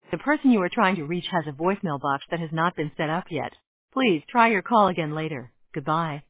The person you are trying to reach has a voicemail box that has not been set up yet. Please try your call again later. Goodbye.